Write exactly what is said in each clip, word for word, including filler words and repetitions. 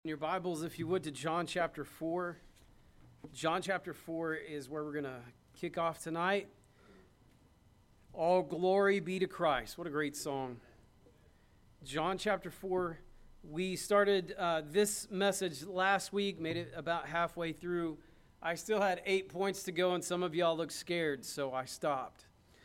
In your Bibles, if you would, to John chapter four. John chapter four is where we're going to kick off tonight. All glory be to Christ. What a great song. John chapter four. We started uh, this message last week, made it about halfway through. I still had eight points to go, and some of y'all looked scared, so I stopped.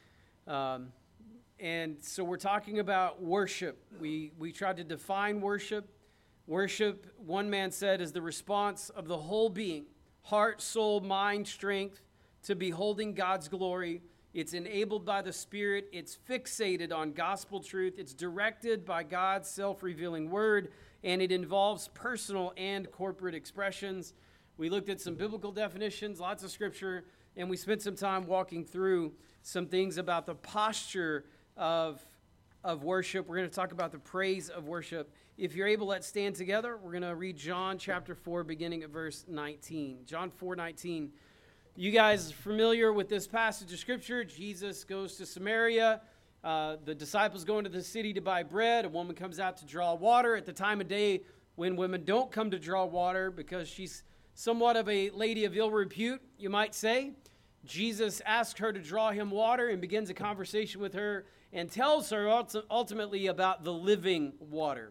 Um, and so we're talking about worship. We, we tried to define worship. Worship, one man said, is the response of the whole being, heart, soul, mind, strength, to beholding God's glory. It's enabled by the Spirit. It's fixated on gospel truth. It's directed by God's self-revealing word, and it involves personal and corporate expressions. We looked at some biblical definitions, lots of scripture, and we spent some time walking through some things about the posture of, of worship. We're going to talk about the praise of worship. If you're able, let's stand together. We're going to read John chapter four, beginning at verse nineteen. John four nineteen. You guys are familiar with this passage of Scripture. Jesus goes to Samaria. Uh, the disciples go into the city to buy bread. A woman comes out to draw water at the time of day when women don't come to draw water because she's somewhat of a lady of ill repute, you might say. Jesus asks her to draw him water and begins a conversation with her and tells her ultimately about the living water.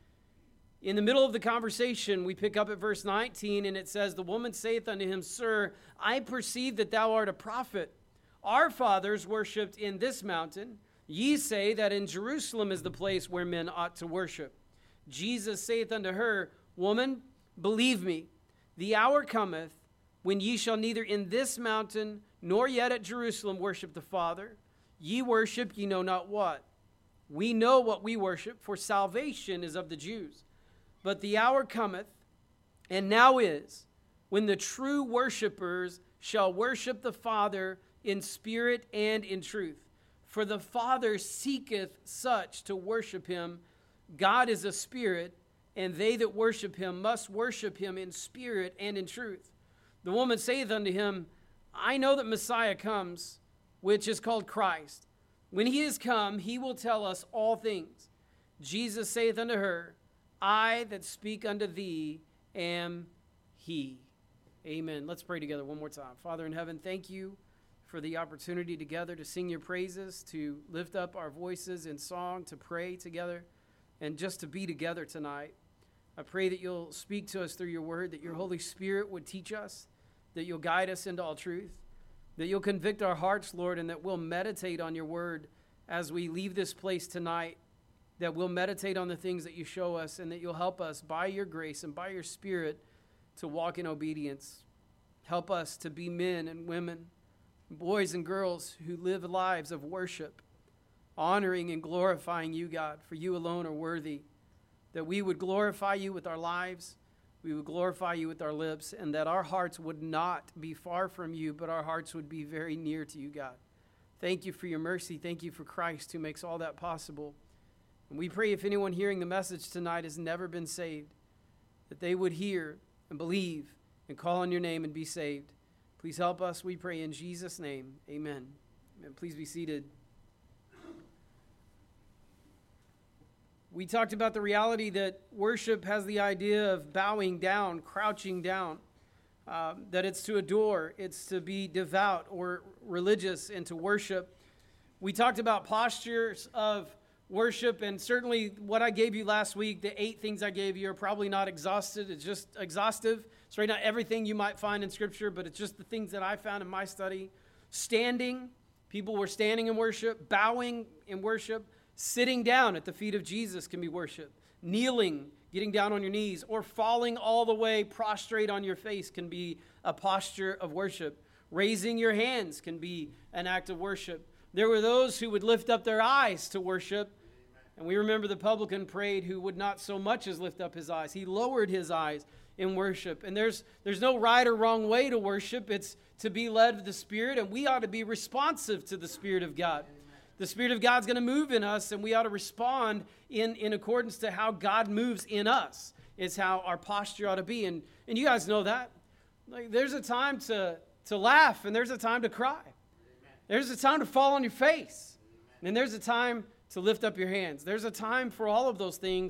In the middle of the conversation, we pick up at verse nineteen, and it says, "The woman saith unto him, Sir, I perceive that thou art a prophet. Our fathers worshipped in this mountain. Ye say that in Jerusalem is the place where men ought to worship. Jesus saith unto her, Woman, believe me, the hour cometh when ye shall neither in this mountain nor yet at Jerusalem worship the Father. Ye worship ye know not what. We know what we worship, for salvation is of the Jews. But the hour cometh, and now is, when the true worshipers shall worship the Father in spirit and in truth. For the Father seeketh such to worship him. God is a spirit, and they that worship him must worship him in spirit and in truth. The woman saith unto him, I know that Messiah comes, which is called Christ. When he is come, he will tell us all things. Jesus saith unto her, I that speak unto thee am he." Amen. Let's pray together one more time. Father in heaven, thank you for the opportunity together to sing your praises, to lift up our voices in song, to pray together, and just to be together tonight. I pray that you'll speak to us through your word, that your Holy Spirit would teach us, that you'll guide us into all truth, that you'll convict our hearts, Lord, and that we'll meditate on your word as we leave this place tonight, that we'll meditate on the things that you show us, and that you'll help us by your grace and by your Spirit to walk in obedience. Help us to be men and women, boys and girls who live lives of worship, honoring and glorifying you, God, for you alone are worthy. That we would glorify you with our lives, we would glorify you with our lips, and that our hearts would not be far from you, but our hearts would be very near to you, God. Thank you for your mercy. Thank you for Christ who makes all that possible. And we pray if anyone hearing the message tonight has never been saved, that they would hear and believe and call on your name and be saved. Please help us, we pray in Jesus' name. Amen. Amen. Please be seated. We talked about the reality that worship has the idea of bowing down, crouching down, um, that it's to adore, it's to be devout or religious and to worship. We talked about postures of worship, and certainly what I gave you last week, the eight things I gave you are probably not exhausted. It's just exhaustive. It's right, not everything you might find in Scripture, but it's just the things that I found in my study. Standing, people were standing in worship, bowing in worship, sitting down at the feet of Jesus can be worship. Kneeling, getting down on your knees, or falling all the way prostrate on your face can be a posture of worship. Raising your hands can be an act of worship. There were those who would lift up their eyes to worship. And we remember the publican prayed who would not so much as lift up his eyes. He lowered his eyes in worship. And there's there's no right or wrong way to worship. It's to be led of the Spirit, and we ought to be responsive to the Spirit of God. The Spirit of God's going to move in us, and we ought to respond in, in accordance to how God moves in us. Is how our posture ought to be. And, and you guys know that. Like, there's a time to, to laugh, and there's a time to cry. There's a time to fall on your face. And there's a time to lift up your hands. There's a time for all of those things.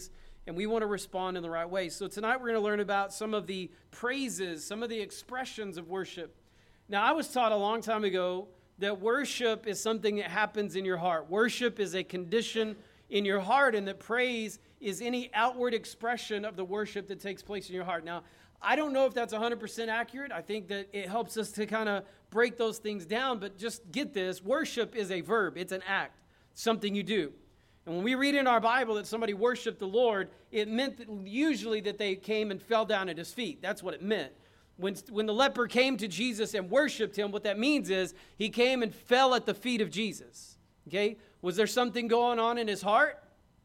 and we want to respond in the right way. So tonight we're going to learn about some of the praises, some of the expressions of worship. Now, I was taught a long time ago that worship is something that happens in your heart. Worship is a condition in your heart, and that praise is any outward expression of the worship that takes place in your heart. Now, I don't know if that's one hundred percent accurate. I think that it helps us to kind of break those things down, but just get this. Worship is a verb. It's an act, something you do. And when we read in our Bible that somebody worshiped the Lord, it meant that usually that they came and fell down at his feet. That's what it meant. When, when the leper came to Jesus and worshiped him, what that means is he came and fell at the feet of Jesus. Okay? Was there something going on in his heart?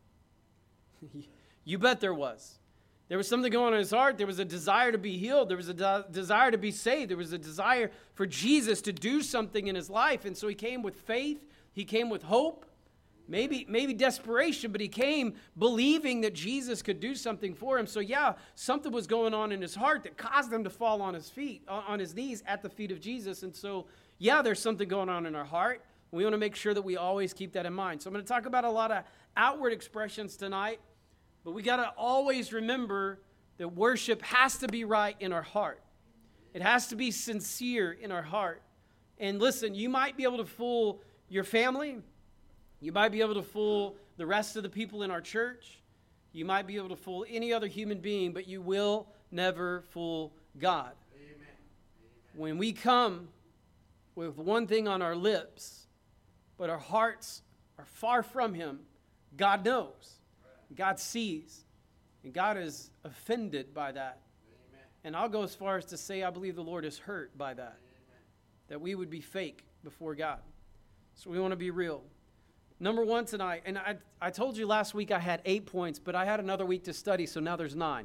You bet there was. There was something going on in his heart. There was a desire to be healed. There was a de- desire to be saved. There was a desire for Jesus to do something in his life. And so he came with faith. He came with hope. Maybe, maybe desperation, but he came believing that Jesus could do something for him. So yeah, something was going on in his heart that caused him to fall on his feet, on his knees at the feet of Jesus. And so, yeah, there's something going on in our heart. We want to make sure that we always keep that in mind. So I'm going to talk about a lot of outward expressions tonight, but we got to always remember that worship has to be right in our heart. It has to be sincere in our heart. And listen, you might be able to fool your family. You might be able to fool the rest of the people in our church. You might be able to fool any other human being, but you will never fool God. Amen. When we come with one thing on our lips, but our hearts are far from him, God knows. God sees. And God is offended by that. Amen. And I'll go as far as to say I believe the Lord is hurt by that. Amen. That we would be fake before God. So we want to be real. Number one tonight, and I, I told you last week I had eight points, but I had another week to study, so now there's nine.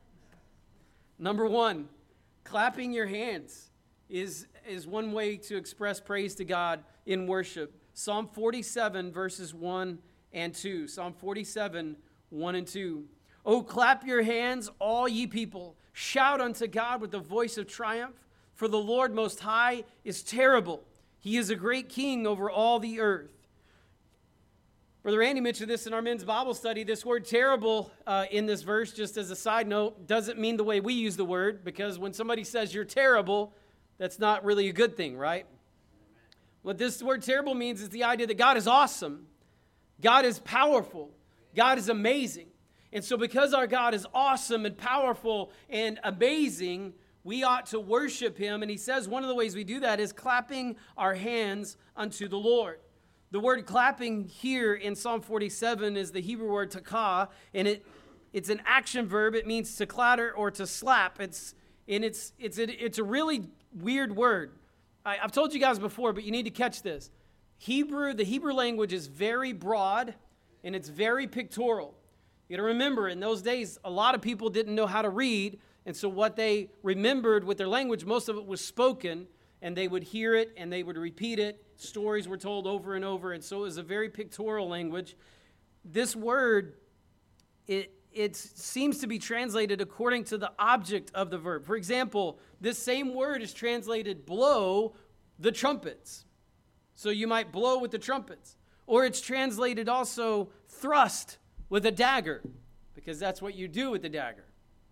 Number one, clapping your hands is, is one way to express praise to God in worship. Psalm forty-seven, verses one and two. Psalm forty-seven, one and two. Oh, clap your hands, all ye people. Shout unto God with the voice of triumph. For the Lord Most High is terrible. He is a great king over all the earth. Brother Randy mentioned this in our men's Bible study. This word terrible uh, in this verse, just as a side note, doesn't mean the way we use the word, because when somebody says you're terrible, that's not really a good thing, right? What this word terrible means is the idea that God is awesome. God is powerful. God is amazing. And so because our God is awesome and powerful and amazing, we ought to worship him. And he says one of the ways we do that is clapping our hands unto the Lord. The word clapping here in Psalm forty-seven is the Hebrew word takah, and it it's an action verb. It means to clatter or to slap. It's and it's it's a, it's a really weird word. I, I've told you guys before, but you need to catch this. Hebrew, the Hebrew language is very broad, and it's very pictorial. You got to remember, in those days, a lot of people didn't know how to read, and so what they remembered with their language, most of it was spoken, and they would hear it, and they would repeat it. Stories were told over and over, and so it was a very pictorial language. This word, it, it seems to be translated according to the object of the verb. For example, this same word is translated blow the trumpets. So you might blow with the trumpets. Or it's translated also thrust with a dagger, because that's what you do with the dagger.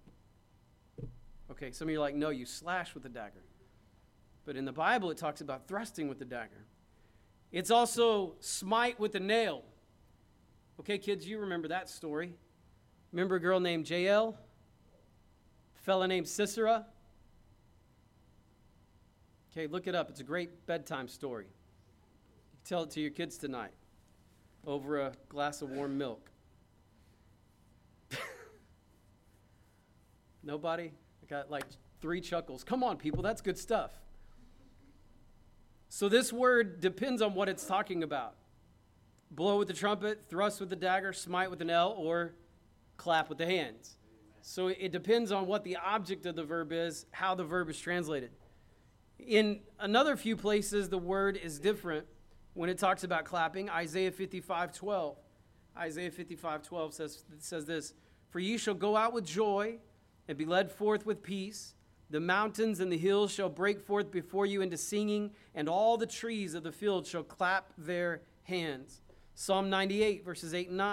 Okay, some of you are like, no, you slash with the dagger. But in the Bible, it talks about thrusting with the dagger. It's also smite with a nail. Okay, kids, you remember that story. Remember a girl named Jael? A fella named Sisera? Okay, look it up. It's a great bedtime story. You can tell it to your kids tonight over a glass of warm milk. Nobody? I got like three chuckles. Come on, people, that's good stuff. So this word depends on what it's talking about. Blow with the trumpet, thrust with the dagger, smite with an L, or clap with the hands. So it depends on what the object of the verb is, how the verb is translated. In another few places, the word is different when it talks about clapping. Isaiah fifty-five twelve. Isaiah fifty-five twelve says, says this, "For ye shall go out with joy and be led forth with peace. The mountains and the hills shall break forth before you into singing, and all the trees of the field shall clap their hands." Psalm ninety-eight, verses eight and nine.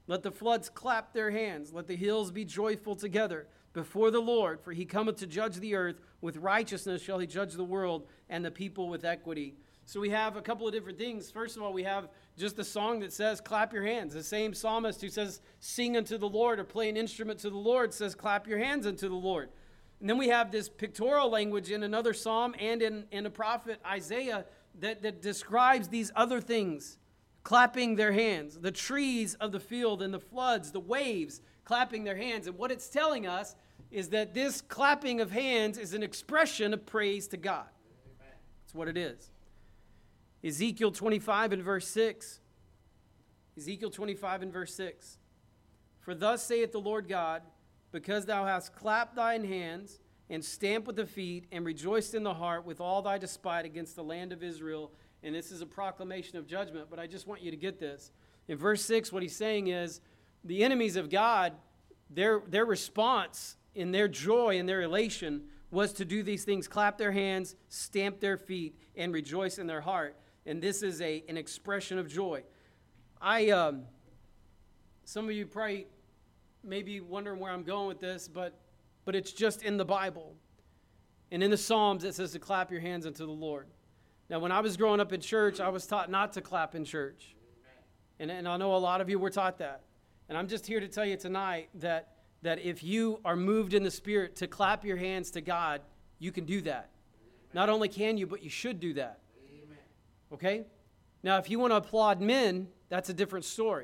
Let the floods clap their hands. Let the hills be joyful together before the Lord, for he cometh to judge the earth. With righteousness shall he judge the world, and the people with equity. So we have a couple of different things. First of all, we have just the song that says, clap your hands. The same psalmist who says, sing unto the Lord, or play an instrument to the Lord, says, clap your hands unto the Lord. And then we have this pictorial language in another psalm and in, in a prophet, Isaiah, that, that describes these other things. Clapping their hands, the trees of the field and the floods, the waves, clapping their hands. And what it's telling us is that this clapping of hands is an expression of praise to God. Amen. That's what it is. Ezekiel twenty-five and verse six. Ezekiel twenty-five and verse six. For thus saith the Lord God, because thou hast clapped thine hands, and stamped with the feet, and rejoiced in the heart with all thy despite against the land of Israel. And this is a proclamation of judgment, but I just want you to get this. In verse six, what he's saying is, the enemies of God, their, their response in their joy and their elation was to do these things, clap their hands, stamp their feet, and rejoice in their heart. And this is a, an expression of joy. I, um, some of you probably may be wondering where I'm going with this, but, but it's just in the Bible. And in the Psalms, it says to clap your hands unto the Lord. Now, when I was growing up in church, I was taught not to clap in church. And, and I know a lot of you were taught that. And I'm just here to tell you tonight that, that if you are moved in the Spirit to clap your hands to God, you can do that. Amen. Not only can you, but you should do that. Amen. Okay? Now, if you want to applaud men, that's a different story.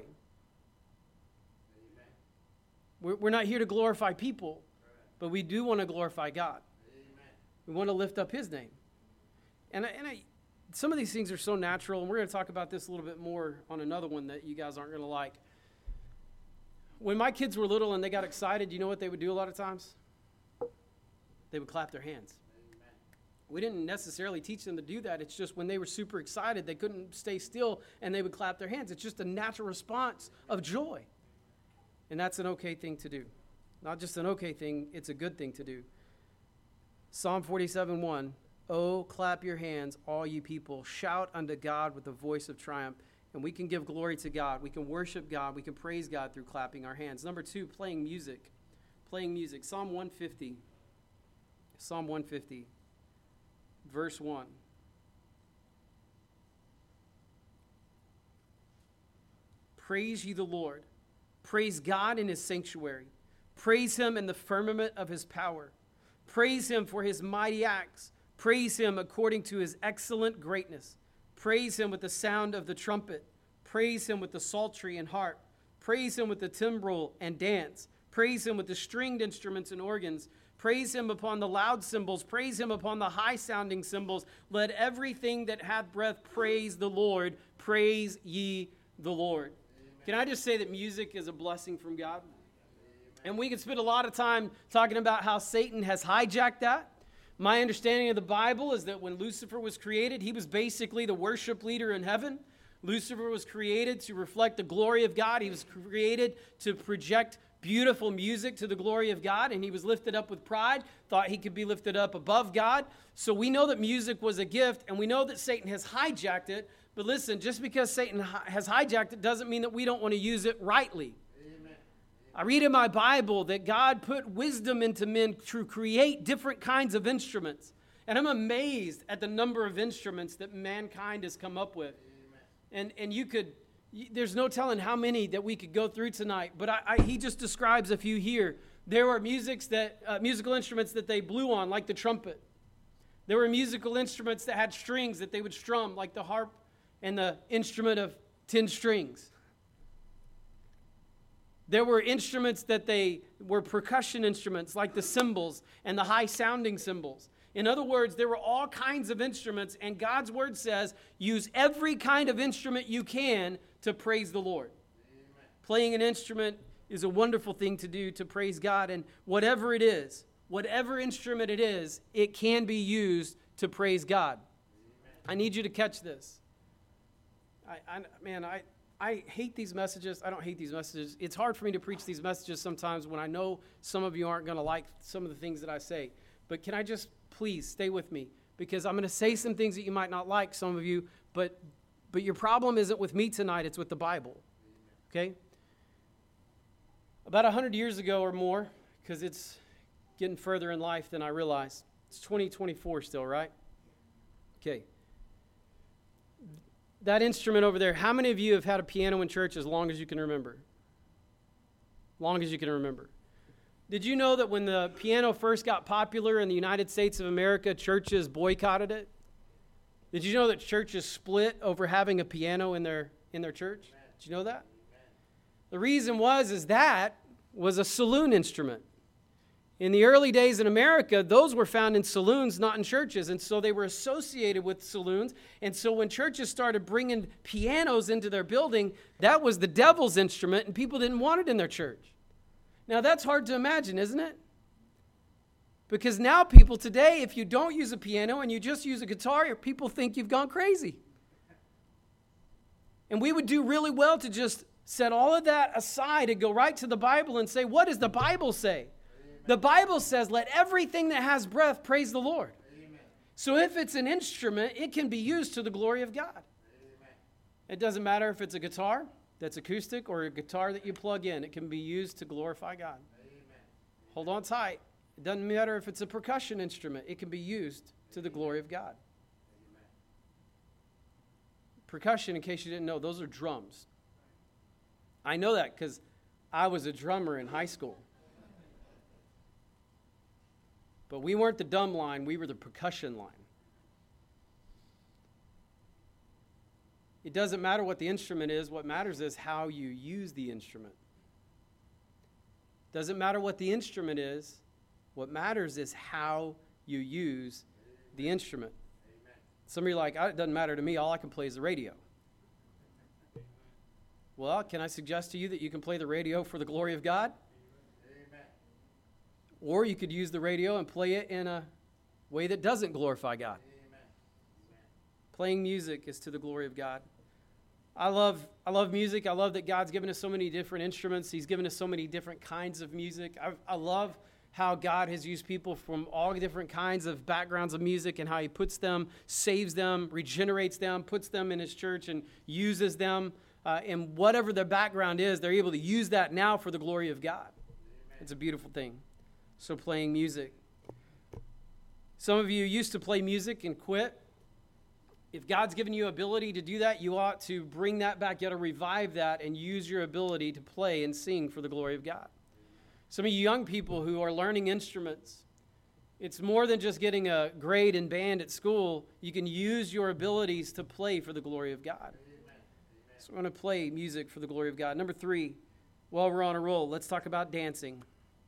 Amen. We're, we're not here to glorify people, but we do want to glorify God. Amen. We want to lift up His name. And I, and I, some of these things are so natural, and we're going to talk about this a little bit more on another one that you guys aren't going to like. When my kids were little and they got excited, you know what they would do a lot of times? They would clap their hands. Amen. We didn't necessarily teach them to do that. It's just when they were super excited, they couldn't stay still, and they would clap their hands. It's just a natural response of joy. And that's an okay thing to do. Not just an okay thing, it's a good thing to do. Psalm forty-seven one. Oh, clap your hands, all you people. Shout unto God with the voice of triumph. And we can give glory to God. We can worship God. We can praise God through clapping our hands. Number two, playing music. Playing music. Psalm one fifty. Psalm one fifty, verse one. Praise ye the Lord. Praise God in His sanctuary. Praise Him in the firmament of His power. Praise Him for His mighty acts. Praise Him according to His excellent greatness. Praise Him with the sound of the trumpet. Praise Him with the psaltery and harp. Praise Him with the timbrel and dance. Praise Him with the stringed instruments and organs. Praise Him upon the loud cymbals. Praise Him upon the high-sounding cymbals. Let everything that hath breath praise the Lord. Praise ye the Lord. Amen. Can I just say that music is a blessing from God? Amen. And we can spend a lot of time talking about how Satan has hijacked that. My understanding of the Bible is that when Lucifer was created, he was basically the worship leader in heaven. Lucifer was created to reflect the glory of God. He was created to project beautiful music to the glory of God, and he was lifted up with pride, thought he could be lifted up above God. So we know that music was a gift, and we know that Satan has hijacked it. But listen, just because Satan has hijacked it doesn't mean that we don't want to use it rightly. I read in my Bible that God put wisdom into men to create different kinds of instruments. And I'm amazed at the number of instruments that mankind has come up with. Amen. And and you could, there's no telling how many that we could go through tonight. But I, I, he just describes a few here. There were musics that, uh, musical instruments that they blew on, like the trumpet. There were musical instruments that had strings that they would strum, like the harp and the instrument of ten strings. There were instruments that they were percussion instruments, like the cymbals and the high-sounding cymbals. In other words, there were all kinds of instruments, and God's word says, use every kind of instrument you can to praise the Lord. Amen. Playing an instrument is a wonderful thing to do to praise God, and whatever it is, whatever instrument it is, it can be used to praise God. Amen. I need you to catch this. I, I man, I... I hate these messages. I don't hate these messages. It's hard for me to preach these messages sometimes when I know some of you aren't going to like some of the things that I say. But can I just please stay with me? Because I'm going to say some things that you might not like, some of you, but but your problem isn't with me tonight. It's with the Bible. Okay? About one hundred years ago or more, because it's getting further in life than I realized. It's twenty twenty-four still, right? Okay. That instrument over there, how many of you have had a piano in church as long as you can remember? Long as you can remember. Did you know that when the piano first got popular in the United States of America, churches boycotted it? Did you know that churches split over having a piano in their in their church? Amen. Did you know that? Amen. The reason was is that was a saloon instrument. In the early days in America, those were found in saloons, not in churches, and so they were associated with saloons. And so when churches started bringing pianos into their building, that was the devil's instrument, and people didn't want it in their church. Now, that's hard to imagine, isn't it? Because now people today, if you don't use a piano and you just use a guitar, people think you've gone crazy. And we would do really well to just set all of that aside and go right to the Bible and say, what does the Bible say? The Bible says, let everything that has breath praise the Lord. Amen. So if it's an instrument, it can be used to the glory of God. Amen. It doesn't matter if it's a guitar that's acoustic or a guitar that you plug in. It can be used to glorify God. Amen. Hold on tight. It doesn't matter if it's a percussion instrument. It can be used to the glory of God. Amen. Percussion, in case you didn't know, those are drums. I know that because I was a drummer in high school. But we weren't the dumb line, we were the percussion line. It doesn't matter what the instrument is, what matters is how you use the instrument. Doesn't matter what the instrument is, what matters is how you use the instrument. Amen. Some of you are like, it doesn't matter to me, all I can play is the radio. Well, can I suggest to you that you can play the radio for the glory of God? Or you could use the radio and play it in a way that doesn't glorify God. Amen. Playing music is to the glory of God. I love I love music. I love that God's given us so many different instruments. He's given us so many different kinds of music. I, I love how God has used people from all different kinds of backgrounds of music and how he puts them, saves them, regenerates them, puts them in his church and uses them. Uh, and whatever their background is, they're able to use that now for the glory of God. Amen. It's a beautiful thing. So playing music. Some of you used to play music and quit. If God's given you ability to do that, you ought to bring that back. You ought to revive that and use your ability to play and sing for the glory of God. Some of you young people who are learning instruments, it's more than just getting a grade in band at school. You can use your abilities to play for the glory of God. Amen. So we're going to play music for the glory of God. Number three, while we're on a roll, let's talk about dancing.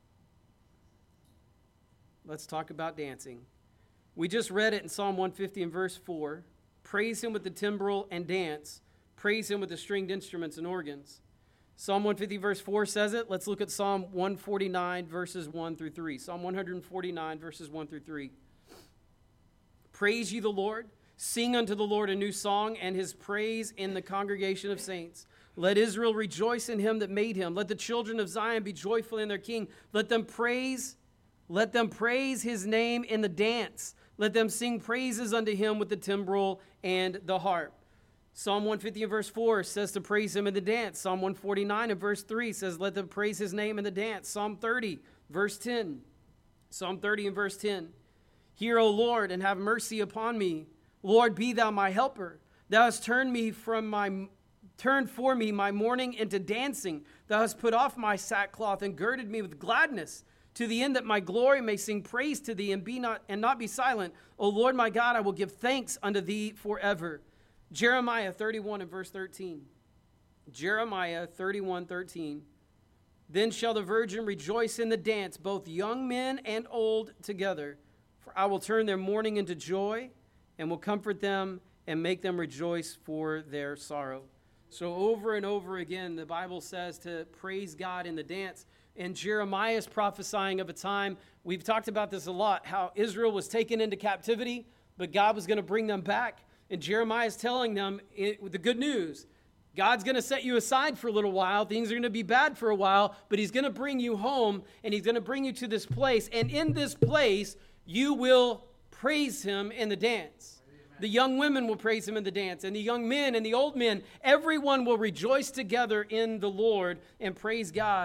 Let's talk about dancing. We just read it in Psalm one fifty and verse four. Praise him with the timbrel and dance. Praise him with the stringed instruments and organs. Psalm one fifty verse four says it. Let's look at Psalm one forty-nine verses one through three. Psalm one forty-nine verses one through three. Praise ye the Lord. Sing unto the Lord a new song, and his praise in the congregation of saints. Let Israel rejoice in him that made him. Let the children of Zion be joyful in their king. Let them praise Let them praise his name in the dance. Let them sing praises unto him with the timbrel and the harp. Psalm one fifty and verse four says to praise him in the dance. Psalm one forty-nine and verse three says, let them praise his name in the dance. Psalm thirty, verse ten. Psalm thirty and verse ten. Hear, O Lord, and have mercy upon me. Lord, be thou my helper. Thou hast turned me from my turned for me my mourning into dancing. Thou hast put off my sackcloth and girded me with gladness, to the end that my glory may sing praise to thee and be not and not be silent. O Lord my God, I will give thanks unto thee forever. Jeremiah thirty-one and verse thirteen. Jeremiah thirty-one, thirteen. Then shall the virgin rejoice in the dance, both young men and old together. For I will turn their mourning into joy, and will comfort them and make them rejoice for their sorrow. So over and over again, the Bible says to praise God in the dance. And Jeremiah is prophesying of a time, we've talked about this a lot, how Israel was taken into captivity, but God was going to bring them back. And Jeremiah is telling them it, the good news. God's going to set you aside for a little while. Things are going to be bad for a while, but he's going to bring you home, and he's going to bring you to this place. And in this place, you will praise him in the dance. Amen. The young women will praise him in the dance, and the young men and the old men, everyone will rejoice together in the Lord and praise God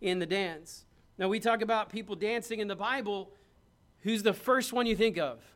in the dance. Now, we talk about people dancing in the Bible. Who's the first one you think of?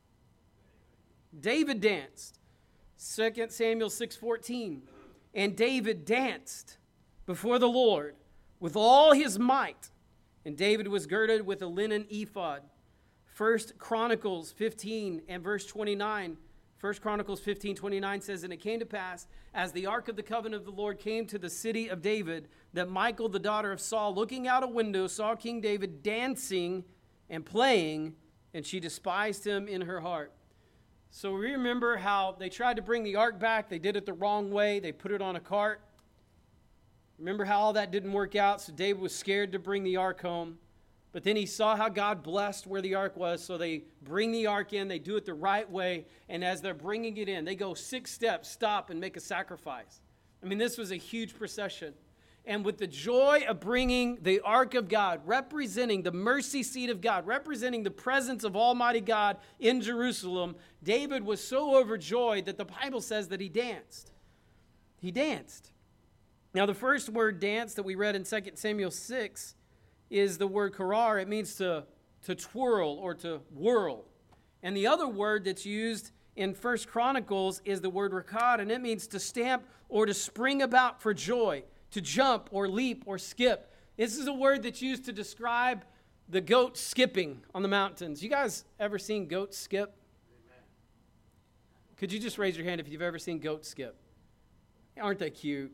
David danced. Second Samuel six fourteen. And David danced before the Lord with all his might. And David was girded with a linen ephod. First Chronicles fifteen and verse twenty-nine. First Chronicles fifteen twenty-nine says, and it came to pass, as the ark of the covenant of the Lord came to the city of David, that Michal, the daughter of Saul, looking out a window, saw King David dancing and playing, and she despised him in her heart. So we remember how they tried to bring the ark back. They did it the wrong way. They put it on a cart. Remember how all that didn't work out? So David was scared to bring the ark home. But then he saw how God blessed where the ark was. So they bring the ark in. They do it the right way. And as they're bringing it in, they go six steps, stop, and make a sacrifice. I mean, this was a huge procession. And with the joy of bringing the ark of God, representing the mercy seat of God, representing the presence of Almighty God in Jerusalem, David was so overjoyed that the Bible says that he danced. He danced. Now, the first word dance that we read in Second Samuel six is the word karar. It means to, to twirl or to whirl. And the other word that's used in First Chronicles is the word rakad, and it means to stamp or to spring about for joy, to jump or leap or skip. This is a word that's used to describe the goat skipping on the mountains. You guys ever seen goats skip? Amen. Could you just raise your hand if you've ever seen goats skip? Aren't they cute?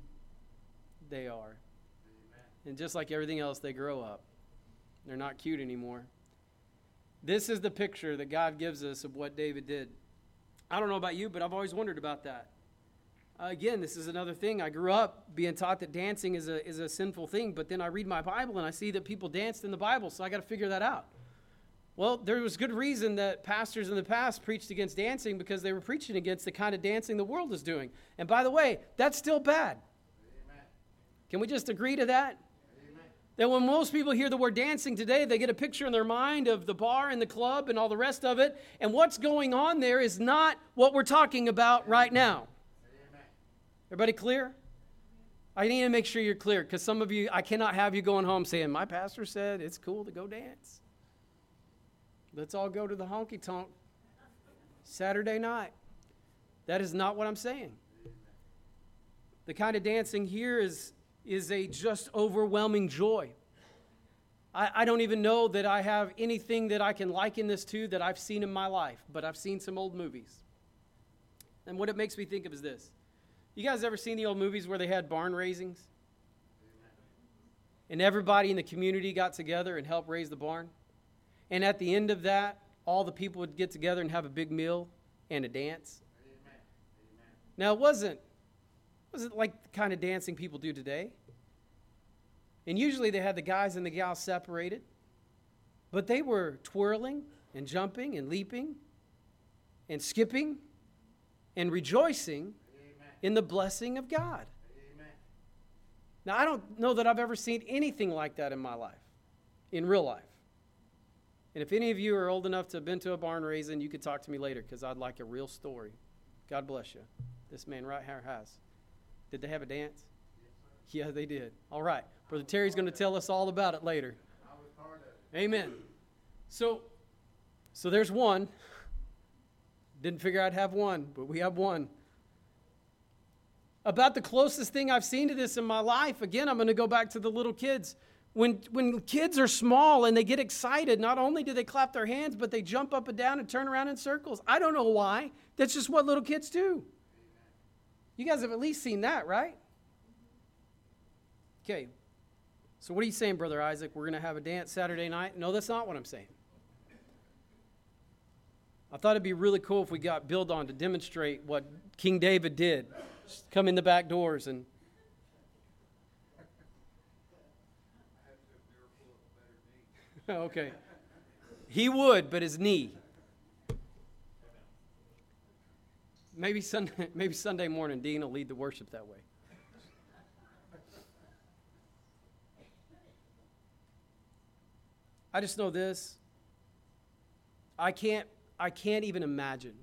They are. Amen. And just like everything else, they grow up. They're not cute anymore. This is the picture that God gives us of what David did. I don't know about you, but I've always wondered about that. Uh, again, this is another thing. I grew up being taught that dancing is a is a sinful thing, but then I read my Bible and I see that people danced in the Bible, so I got to figure that out. Well, there was good reason that pastors in the past preached against dancing because they were preaching against the kind of dancing the world is doing. And by the way, that's still bad. Amen. Can we just agree to that? Amen. That when most people hear the word dancing today, they get a picture in their mind of the bar and the club and all the rest of it, and what's going on there is not what we're talking about right now. Everybody clear? I need to make sure you're clear because some of you, I cannot have you going home saying, my pastor said it's cool to go dance. Let's all go to the honky-tonk Saturday night. That is not what I'm saying. The kind of dancing here is, is a just overwhelming joy. I, I don't even know that I have anything that I can liken this to that I've seen in my life, but I've seen some old movies. And what it makes me think of is this. You guys ever seen the old movies where they had barn raisings? And everybody in the community got together and helped raise the barn? And at the end of that, all the people would get together and have a big meal and a dance? Amen. Now, it wasn't, it wasn't like the kind of dancing people do today. And usually they had the guys and the gals separated. But they were twirling and jumping and leaping and skipping and rejoicing in the blessing of God. Amen. Now, I don't know that I've ever seen anything like that in my life, in real life. And if any of you are old enough to have been to a barn raising, you could talk to me later because I'd like a real story. God bless you. This man right here has. Did they have a dance? Yes, yeah, they did. All right. Brother Terry's going to tell us all about it later. I was part of it. Amen. So, so there's one. Didn't figure I'd have one, but we have one. About the closest thing I've seen to this in my life, again, I'm going to go back to the little kids. When, when kids are small and they get excited, not only do they clap their hands, but they jump up and down and turn around in circles. I don't know why. That's just what little kids do. You guys have at least seen that, right? Okay. So what are you saying, Brother Isaac? We're going to have a dance Saturday night? No, that's not what I'm saying. I thought it'd be really cool if we got Bill on to demonstrate what King David did. Just come in the back doors and okay. He would, but his knee. Maybe Sunday, maybe Sunday morning, Dean will lead the worship that way. I just know this. I can't I can't even imagine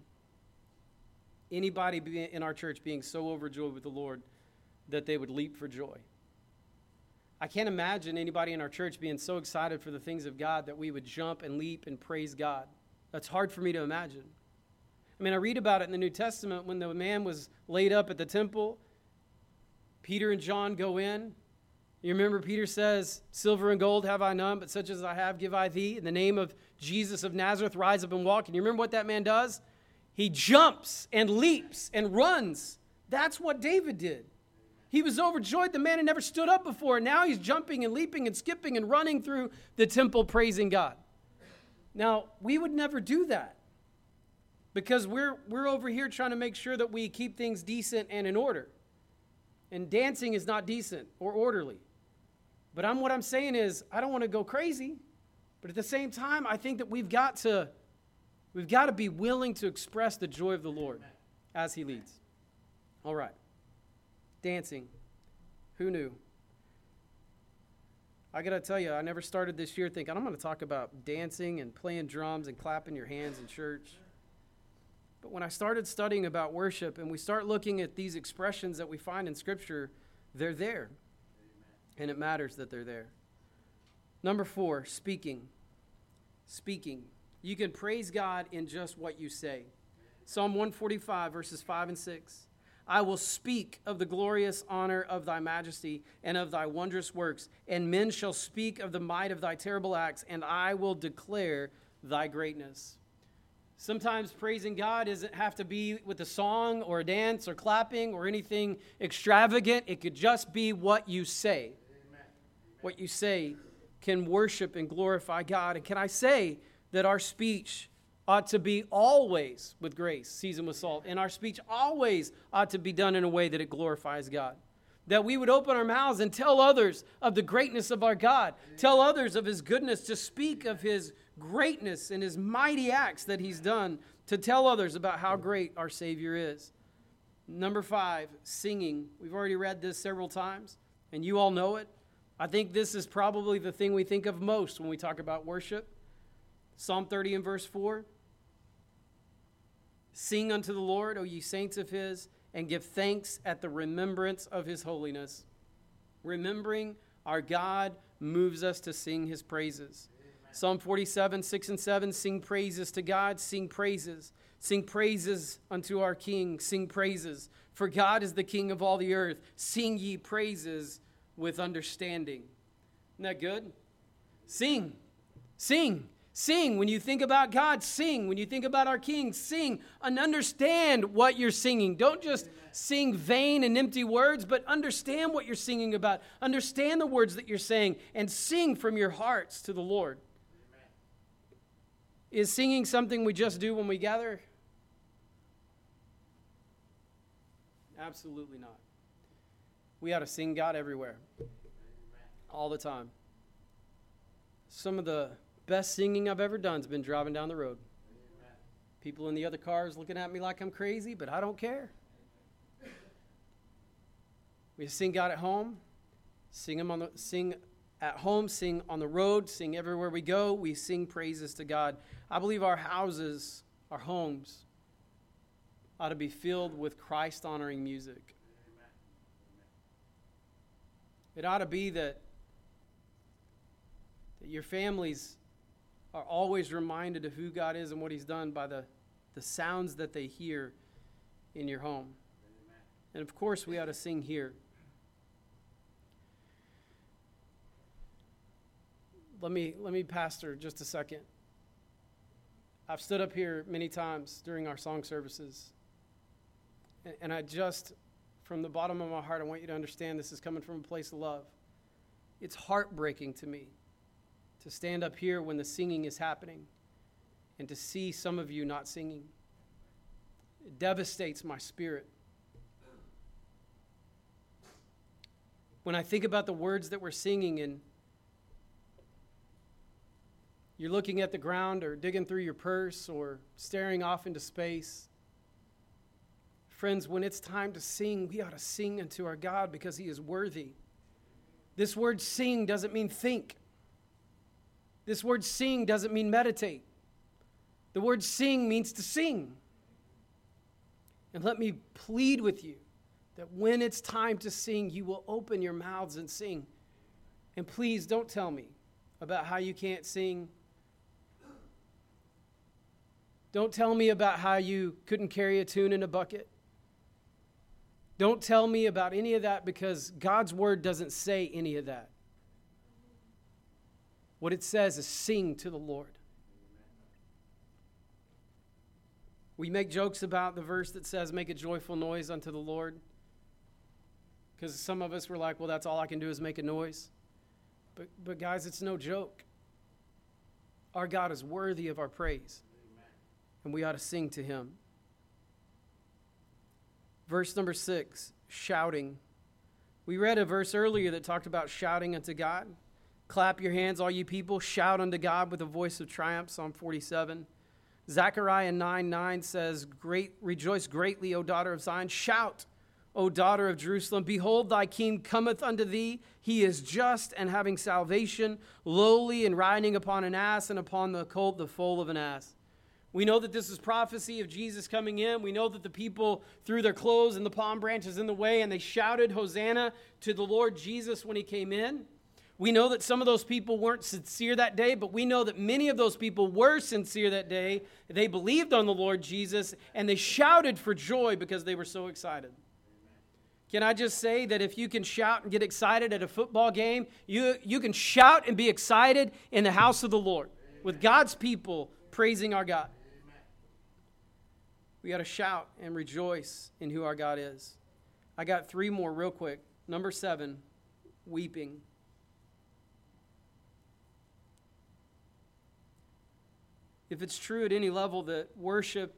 anybody in our church being so overjoyed with the Lord that they would leap for joy. I can't imagine anybody in our church being so excited for the things of God that we would jump and leap and praise God. That's hard for me to imagine. I mean, I read about it in the New Testament when the man was laid up at the temple. Peter and John go in. You remember Peter says, silver and gold have I none, but such as I have give I thee. In the name of Jesus of Nazareth, rise up and walk. And you remember what that man does? He jumps and leaps and runs. That's what David did. He was overjoyed. The man had never stood up before. And now he's jumping and leaping and skipping and running through the temple praising God. Now, we would never do that because we're, we're over here trying to make sure that we keep things decent and in order. And dancing is not decent or orderly. But I'm, what I'm saying is, I don't want to go crazy. But at the same time, I think that we've got to, we've got to be willing to express the joy of the Lord as He leads. All right. Dancing. Who knew? I got to tell you, I never started this year thinking, I'm going to talk about dancing and playing drums and clapping your hands in church. But when I started studying about worship and we start looking at these expressions that we find in Scripture, they're there. And it matters that they're there. Number four, speaking. Speaking. You can praise God in just what you say. Psalm one forty-five, verses five and six. I will speak of the glorious honor of thy majesty and of thy wondrous works, and men shall speak of the might of thy terrible acts, and I will declare thy greatness. Sometimes praising God doesn't have to be with a song or a dance or clapping or anything extravagant. It could just be what you say. Amen. What you say can worship and glorify God. And can I say that our speech ought to be always with grace, seasoned with salt, and our speech always ought to be done in a way that it glorifies God. That we would open our mouths and tell others of the greatness of our God. Amen. Tell others of His goodness, to speak of His greatness and His mighty acts that He's done, to tell others about how great our Savior is. Number five, singing. We've already read this several times, and you all know it. I think this is probably the thing we think of most when we talk about worship. Psalm thirty and verse four. Sing unto the Lord, O ye saints of His, and give thanks at the remembrance of His holiness. Remembering our God moves us to sing His praises. Amen. Psalm forty-seven, six and seven, sing praises to God, sing praises. Sing praises unto our King, sing praises. For God is the King of all the earth. Sing ye praises with understanding. Isn't that good? Sing, sing. Sing. When you think about God, sing. When you think about our King, sing. And understand what you're singing. Don't just Amen. Sing vain and empty words, but understand what you're singing about. Understand the words that you're saying and sing from your hearts to the Lord. Amen. Is singing something we just do when we gather? Absolutely not. We ought to sing God everywhere. Amen. All the time. Some of the best singing I've ever done has been driving down the road. Amen. People in the other cars looking at me like I'm crazy, but I don't care. We sing God at home, sing him on the sing at home, sing on the road, sing everywhere we go. We sing praises to God. I believe our houses, our homes, ought to be filled with Christ-honoring music. Amen. It ought to be that, that your families are always reminded of who God is and what He's done by the, the sounds that they hear in your home. Amen. And of course, we ought to sing here. Let me, let me pastor just a second. I've stood up here many times during our song services. And, and I just, from the bottom of my heart, I want you to understand this is coming from a place of love. It's heartbreaking to me to stand up here when the singing is happening and to see some of you not singing. It devastates my spirit. When I think about the words that we're singing and you're looking at the ground or digging through your purse or staring off into space, friends, when it's time to sing, we ought to sing unto our God because He is worthy. This word sing doesn't mean think. This word sing doesn't mean meditate. The word sing means to sing. And let me plead with you that when it's time to sing, you will open your mouths and sing. And please don't tell me about how you can't sing. Don't tell me about how you couldn't carry a tune in a bucket. Don't tell me about any of that, because God's word doesn't say any of that. What it says is sing to the Lord. We make jokes about the verse that says, make a joyful noise unto the Lord. Because some of us were like, well, that's all I can do is make a noise. But, but guys, it's no joke. Our God is worthy of our praise. Amen. And we ought to sing to him. Verse number six, shouting. We read a verse earlier that talked about shouting unto God. Clap your hands, all you people. Shout unto God with a voice of triumph, Psalm forty-seven. Zechariah nine nine says, "Great, rejoice greatly, O daughter of Zion. Shout, O daughter of Jerusalem. Behold, thy king cometh unto thee. He is just and having salvation, lowly and riding upon an ass, and upon the colt the foal of an ass." We know that this is prophecy of Jesus coming in. We know that the people threw their clothes and the palm branches in the way, and they shouted Hosanna to the Lord Jesus when he came in. We know that some of those people weren't sincere that day, but we know that many of those people were sincere that day. They believed on the Lord Jesus, and they shouted for joy because they were so excited. Can I just say that if you can shout and get excited at a football game, you, you can shout and be excited in the house of the Lord with God's people praising our God. We got to shout and rejoice in who our God is. I got three more real quick. Number seven, weeping. If it's true at any level that worship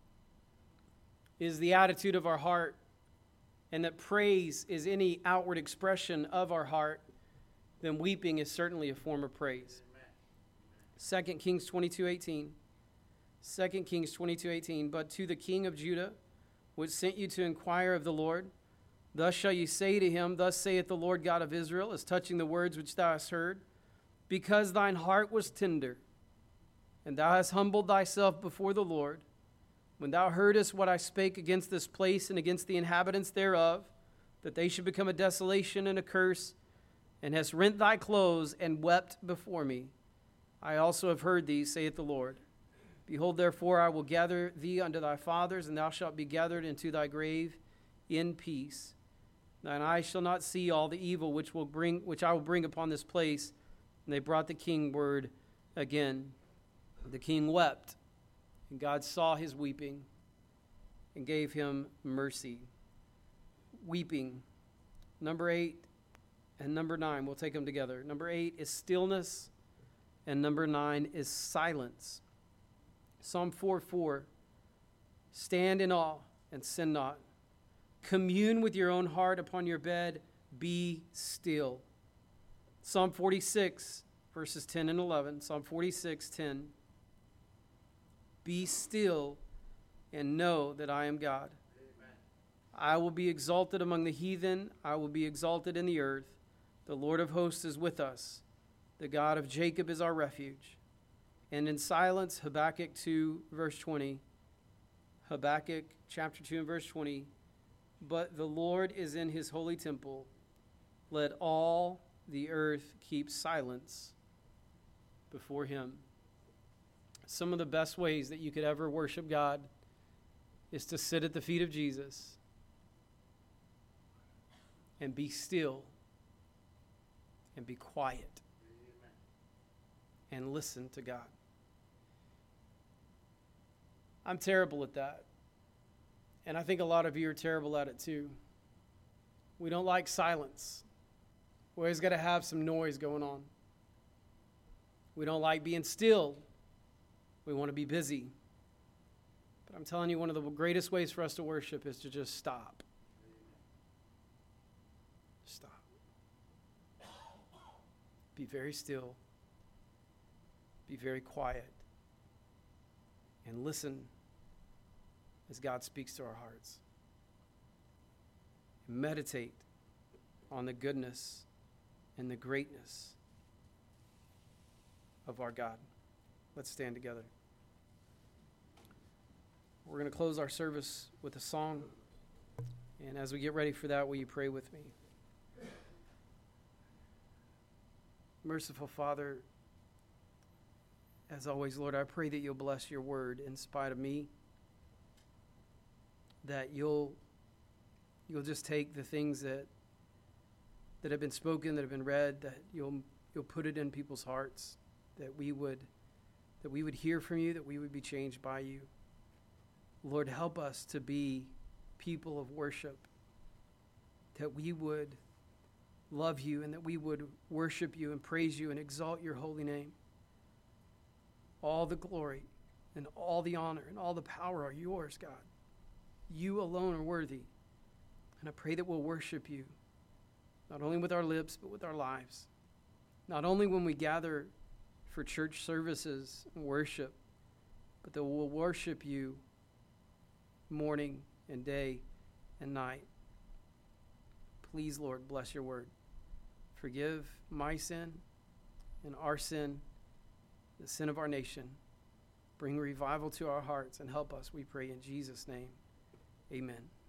is the attitude of our heart, and that praise is any outward expression of our heart, then weeping is certainly a form of praise. Second Kings twenty-two eighteen. Second Kings twenty-two eighteen. But to the king of Judah, which sent you to inquire of the Lord, thus shall you say to him, Thus saith the Lord God of Israel, as touching the words which thou hast heard, because thine heart was tender, and thou hast humbled thyself before the Lord, when thou heardest what I spake against this place and against the inhabitants thereof, that they should become a desolation and a curse, and hast rent thy clothes and wept before me, I also have heard thee, saith the Lord. Behold, therefore, I will gather thee unto thy fathers, and thou shalt be gathered into thy grave in peace. Thine eyes shall not see all the evil which will bring, which I will bring upon this place. And they brought the king word again. The king wept, and God saw his weeping and gave him mercy. Weeping. Number eight and number nine, we'll take them together. Number eight is stillness, and number nine is silence. Psalm four four, stand in awe and sin not. Commune with your own heart upon your bed, be still. Psalm forty-six, verses ten and eleven. Psalm forty-six, ten. Be still and know that I am God. Amen. I will be exalted among the heathen. I will be exalted in the earth. The Lord of hosts is with us. The God of Jacob is our refuge. And in silence, Habakkuk two, verse twenty. Habakkuk chapter two and verse twenty. But the Lord is in his holy temple. Let all the earth keep silence before him. Some of the best ways that you could ever worship God is to sit at the feet of Jesus and be still and be quiet and listen to God. I'm terrible at that. And I think a lot of you are terrible at it too. We don't like silence. We always got to have some noise going on. We don't like being still. We want to be busy. But I'm telling you, one of the greatest ways for us to worship is to just stop. Stop. Be very still. Be very quiet. And listen as God speaks to our hearts. Meditate on the goodness and the greatness of our God. Let's stand together. We're going to close our service with a song. And as we get ready for that, will you pray with me? Merciful Father, as always, Lord, I pray that you'll bless your word in spite of me, that you'll you'll just take the things that that have been spoken, that have been read, that you'll you'll put it in people's hearts, that we would that we would hear from you, that we would be changed by you. Lord, help us to be people of worship, that we would love you and that we would worship you and praise you and exalt your holy name. All the glory and all the honor and all the power are yours, God. You alone are worthy. And I pray that we'll worship you, not only with our lips, but with our lives. Not only when we gather for church services and worship, but that we'll worship you morning and day and night. Please, Lord, bless your word. Forgive my sin and our sin, the sin of our nation. Bring revival to our hearts and help us, we pray in Jesus' name. Amen.